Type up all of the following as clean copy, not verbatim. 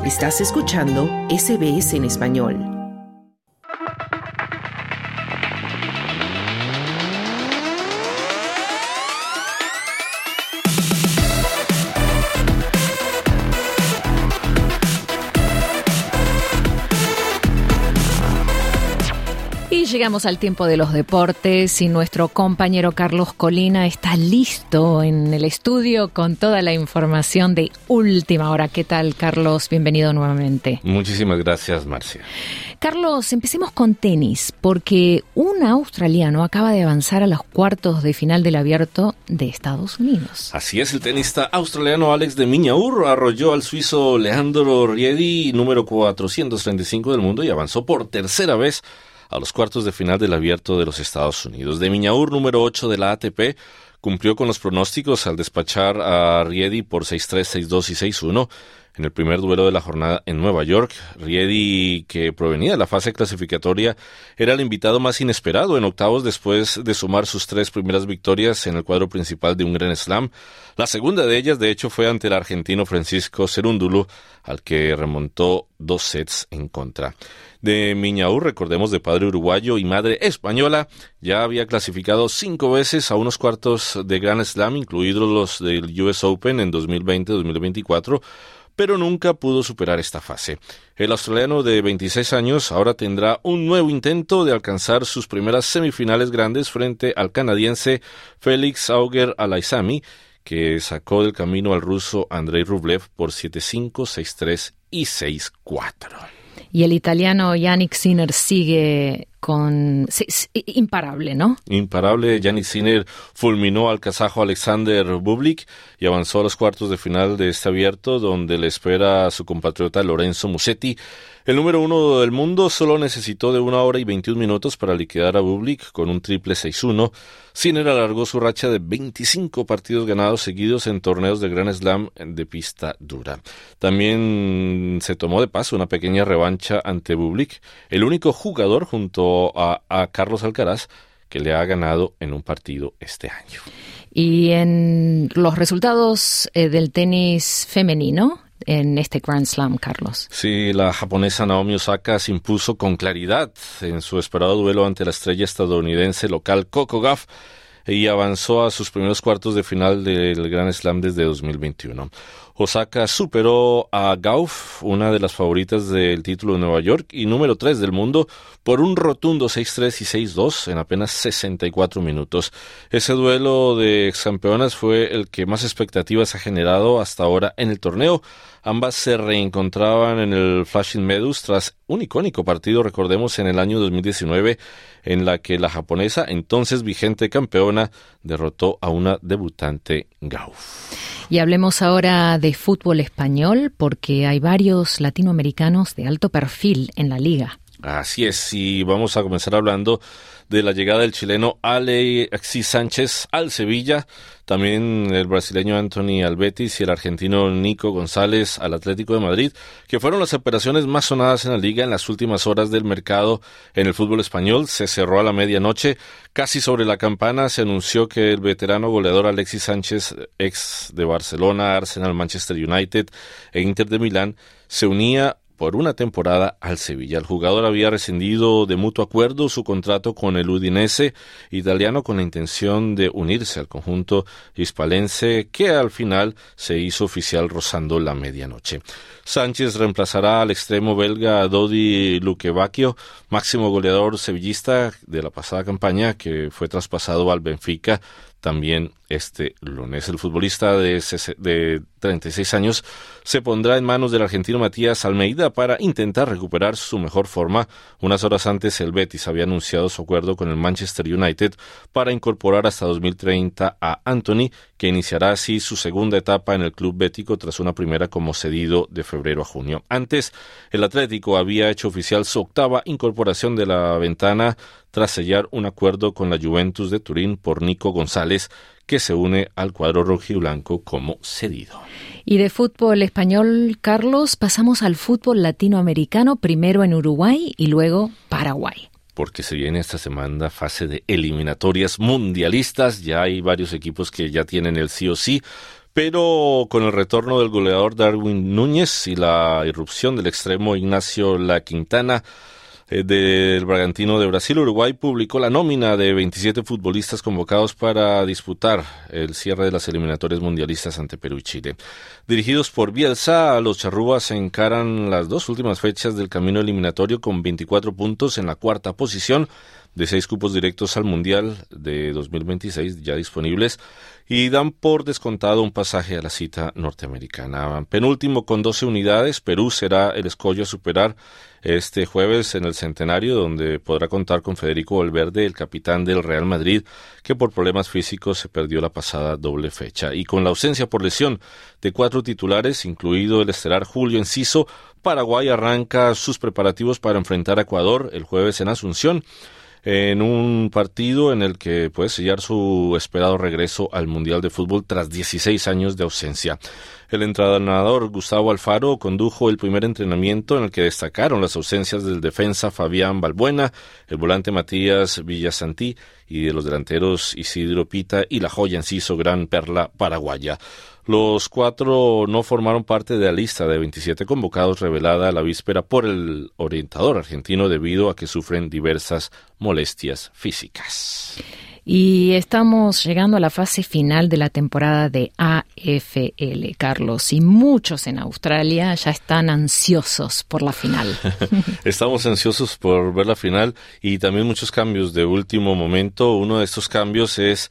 Estás escuchando SBS en español. Llegamos al tiempo de los deportes y nuestro compañero Carlos Colina está listo en el estudio con toda la información de última hora. ¿Qué tal, Carlos? Bienvenido nuevamente. Muchísimas gracias, Marcia. Carlos, empecemos con tenis, porque un australiano acaba de avanzar a los cuartos de final del Abierto de Estados Unidos. Así es, el tenista australiano Alex de Minaur arrolló al suizo Leandro Riedi, número 435 del mundo, y avanzó por tercera vez a los cuartos de final del Abierto de los Estados Unidos. De Minaur, número 8 de la ATP, cumplió con los pronósticos al despachar a Riedi por 6-3, 6-2 y 6-1 en el primer duelo de la jornada en Nueva York. Riedi, que provenía de la fase clasificatoria, era el invitado más inesperado en octavos después de sumar sus 3 primeras victorias en el cuadro principal de un Grand Slam. La segunda de ellas, de hecho, fue ante el argentino Francisco Cerúndulo, al que remontó 2 sets en contra. De Minaur, recordemos, de padre uruguayo y madre española, ya había clasificado 5 veces a unos cuartos de Grand Slam, incluidos los del US Open en 2020-2024, pero nunca pudo superar esta fase. El australiano de 26 años ahora tendrá un nuevo intento de alcanzar sus primeras semifinales grandes frente al canadiense Félix Auger-Aliassime, que sacó del camino al ruso Andrei Rublev por 7-5, 6-3 y 6-4. Y el italiano Jannik Sinner sigue imparable, ¿no? Imparable. Jannik Sinner fulminó al kazajo Alexander Bublik y avanzó a los cuartos de final de este abierto, donde le espera a su compatriota Lorenzo Musetti. El número 1 del mundo solo necesitó de 1 hora y 21 minutos para liquidar a Bublik con un triple 6-1. Sinner alargó su racha de 25 partidos ganados seguidos en torneos de Grand Slam de pista dura. También se tomó de paso una pequeña revancha ante Bublik, el único jugador junto a Carlos Alcaraz que le ha ganado en un partido este año. Y en los resultados del tenis femenino en este Grand Slam, Carlos. Sí, la japonesa Naomi Osaka se impuso con claridad en su esperado duelo ante la estrella estadounidense local Coco Gauff y avanzó a sus primeros cuartos de final del Grand Slam desde 2021. Osaka superó a Gauff, una de las favoritas del título de Nueva York y número 3 del mundo, por un rotundo 6-3 y 6-2 en apenas 64 minutos. Ese duelo de excampeonas fue el que más expectativas ha generado hasta ahora en el torneo. Ambas se reencontraban en el Flushing Meadows tras un icónico partido, recordemos, en el año 2019, en la que la japonesa, entonces vigente campeona, derrotó a una debutante Gauff. Y hablemos ahora de fútbol español, porque hay varios latinoamericanos de alto perfil en la liga. Así es, y vamos a comenzar hablando de la llegada del chileno Alexis Sánchez al Sevilla, también el brasileño Anthony al Betis y el argentino Nico González al Atlético de Madrid, que fueron las operaciones más sonadas en la liga en las últimas horas del mercado en el fútbol español. Se cerró a la medianoche, casi sobre la campana se anunció que el veterano goleador Alexis Sánchez, ex de Barcelona, Arsenal, Manchester United e Inter de Milán, se unía por una temporada al Sevilla. El jugador había rescindido de mutuo acuerdo su contrato con el Udinese italiano con la intención de unirse al conjunto hispalense, que al final se hizo oficial rozando la medianoche. Sánchez reemplazará al extremo belga Dodi Lukebakio, máximo goleador sevillista de la pasada campaña, que fue traspasado al Benfica también este lunes. El futbolista de 36 años se pondrá en manos del argentino Matías Almeida para intentar recuperar su mejor forma. Unas horas antes el Betis había anunciado su acuerdo con el Manchester United para incorporar hasta 2030 a Anthony, que iniciará así su segunda etapa en el club bético tras una primera como cedido de febrero a junio. Antes, el Atlético había hecho oficial su octava incorporación de la ventana tras sellar un acuerdo con la Juventus de Turín por Nico González, que se une al cuadro rojiblanco como cedido. Y de fútbol español, Carlos, pasamos al fútbol latinoamericano, primero en Uruguay y luego Paraguay. Porque se viene esta semana fase de eliminatorias mundialistas, ya hay varios equipos que ya tienen el sí o sí, Pero con el retorno del goleador Darwin Núñez y la irrupción del extremo Ignacio La Quintana del Bragantino de Brasil, Uruguay publicó la nómina de 27 futbolistas convocados para disputar el cierre de las eliminatorias mundialistas ante Perú y Chile. Dirigidos por Bielsa, los charrúas encaran las dos últimas fechas del camino eliminatorio con 24 puntos en la cuarta posición de 6 cupos directos al Mundial de 2026 ya disponibles y dan por descontado un pasaje a la cita norteamericana. Penúltimo con 12 unidades, Perú será el escollo a superar este jueves en el Centenario, donde podrá contar con Federico Valverde, el capitán del Real Madrid, que por problemas físicos se perdió la pasada doble fecha. Y con la ausencia por lesión de 4 titulares, incluido el estelar Julio Enciso, Paraguay arranca sus preparativos para enfrentar a Ecuador el jueves en Asunción, en un partido en el que puede sellar su esperado regreso al Mundial de Fútbol tras 16 años de ausencia. El entrenador Gustavo Alfaro condujo el primer entrenamiento en el que destacaron las ausencias del defensa Fabián Balbuena, el volante Matías Villasantí y de los delanteros Isidro Pita y la joya Enciso, gran perla paraguaya. Los 4 no formaron parte de la lista de 27 convocados revelada a la víspera por el orientador argentino debido a que sufren diversas molestias físicas. Y estamos llegando a la fase final de la temporada de AFL, Carlos, y muchos en Australia ya están ansiosos por la final. Estamos ansiosos por ver la final y también muchos cambios de último momento. Uno de estos cambios es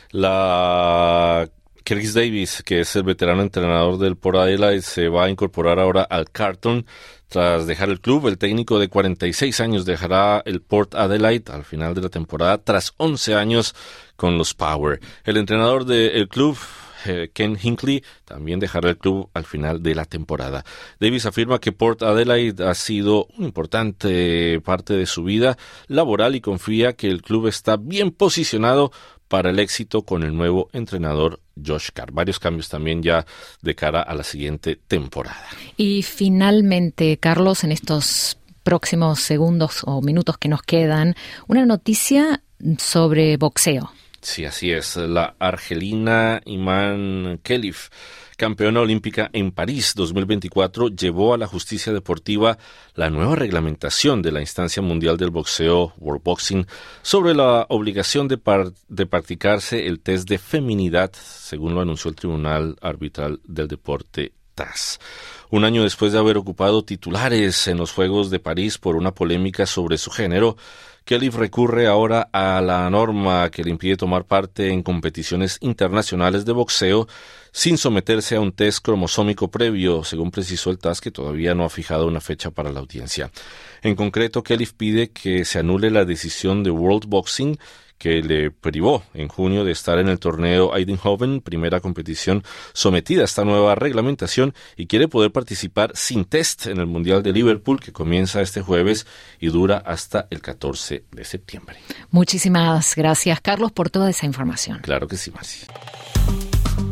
Chris Davis, que es el veterano entrenador del Port Adelaide, se va a incorporar ahora al Carlton tras dejar el club. El técnico de 46 años dejará el Port Adelaide al final de la temporada tras 11 años con los Power. El entrenador del club, Ken Hinkley, también dejará el club al final de la temporada. Davis afirma que Port Adelaide ha sido una importante parte de su vida laboral y confía que el club está bien posicionado para el éxito con el nuevo entrenador Josh Carr. Varios cambios también ya de cara a la siguiente temporada. Y finalmente, Carlos, en estos próximos segundos o minutos que nos quedan, una noticia sobre boxeo. Sí, así es. La argelina Iman Khelif, campeona olímpica en París 2024, llevó a la justicia deportiva la nueva reglamentación de la instancia mundial del boxeo, World Boxing, sobre la obligación de practicarse el test de feminidad, según lo anunció el Tribunal Arbitral del Deporte TAS. Un año después de haber ocupado titulares en los Juegos de París por una polémica sobre su género, Khelif recurre ahora a la norma que le impide tomar parte en competiciones internacionales de boxeo sin someterse a un test cromosómico previo, según precisó el TAS, que todavía no ha fijado una fecha para la audiencia. En concreto, Khelif pide que se anule la decisión de World Boxing que le privó en junio de estar en el torneo Eindhoven, primera competición sometida a esta nueva reglamentación, y quiere poder participar sin test en el Mundial de Liverpool, que comienza este jueves y dura hasta el 14 de septiembre. Muchísimas gracias, Carlos, por toda esa información. Claro que sí, Marci.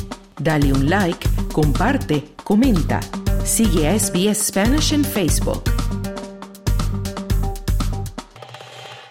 Dale un like, comparte, comenta. Sigue a SBS Spanish en Facebook.